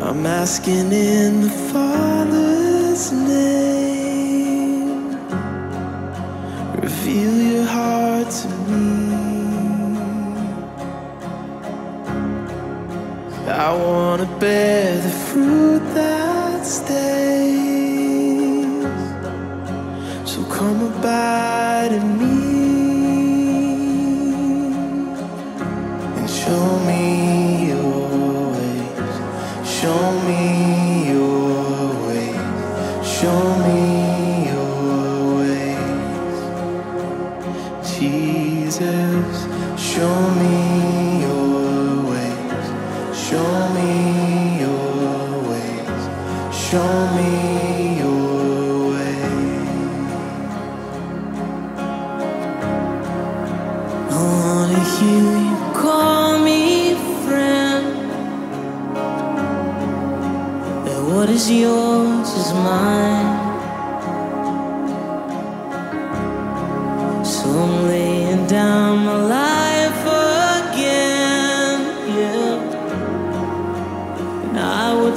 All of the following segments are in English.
I'm asking in the Father's name, reveal your heart to me. I wanna bear the fruit that stays, so come abide in me and show me your ways, show me your ways, show me your ways. Jesus, show me your ways, show me your ways, show me your ways. I wanna hear you call me friend, that what is yours is mine. So I'm laying down my life again, yeah, and I will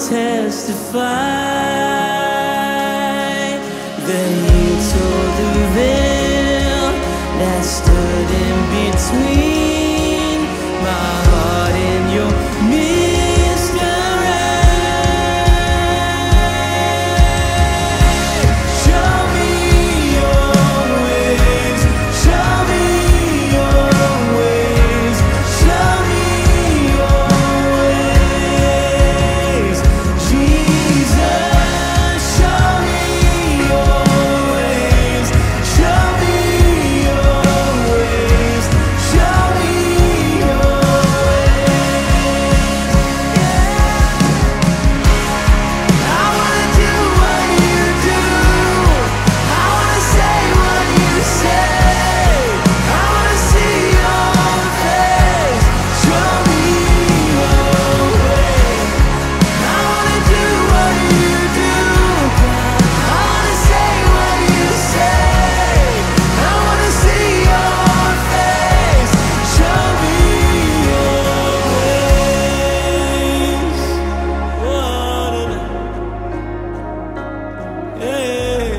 testify that you tore the veil that stood in between my heart and your mystery. Show me your ways, show me your ways, show me your ways. Jesus, show me your ways, show me your ways, show me your ways. I wanna do what you do, I wanna say what you say, I wanna see your face. Show me your way. I wanna do what you do, God. I wanna say what you say, I wanna see your face. Show me your ways. Yeah.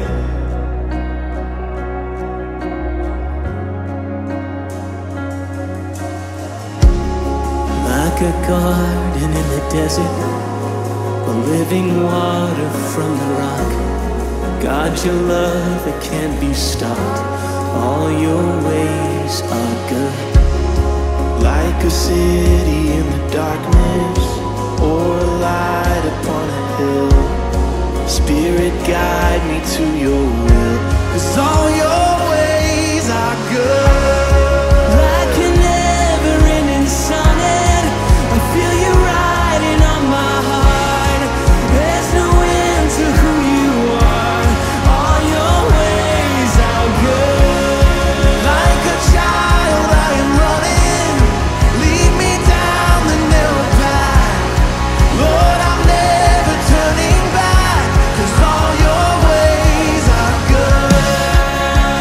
Like a garden in the desert, a living water from the rock. God, your love, it can't be stopped. All your ways are good. Like a city in the darkness, or a light upon a hill. Spirit, guide me to your will, 'cause all your ways are good. Like an never-ending sonnet, I feel you riding on my heart. There's no end to who you are. All your ways are good. Like a child I am running, lead me down the narrow path. Lord, I'm never turning back, 'cause all your ways are good.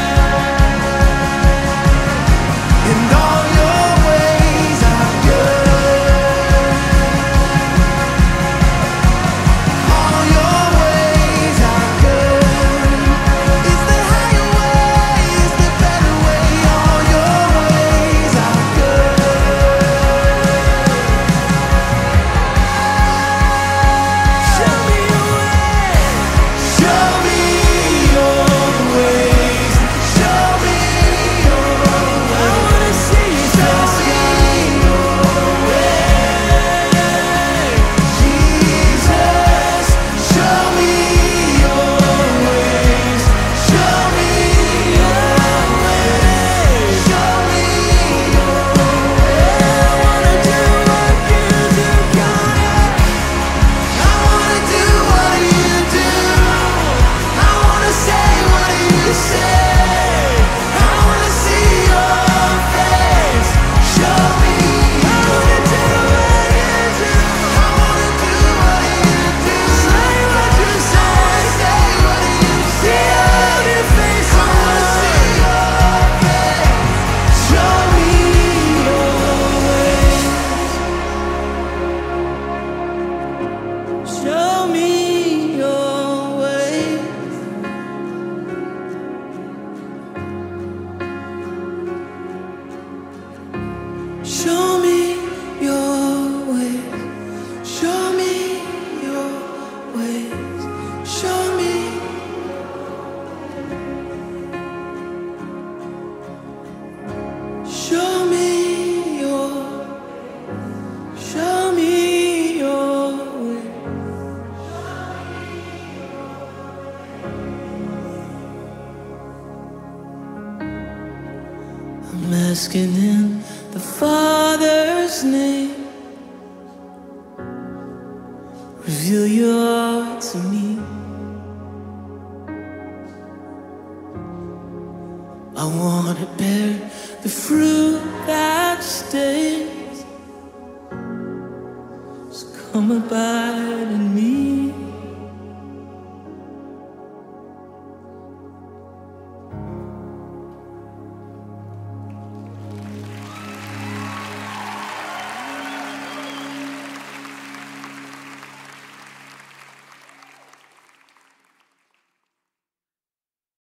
I'm asking in the Father's name. Reveal your heart to me. I want to bear the fruit that stays. So come abide in me.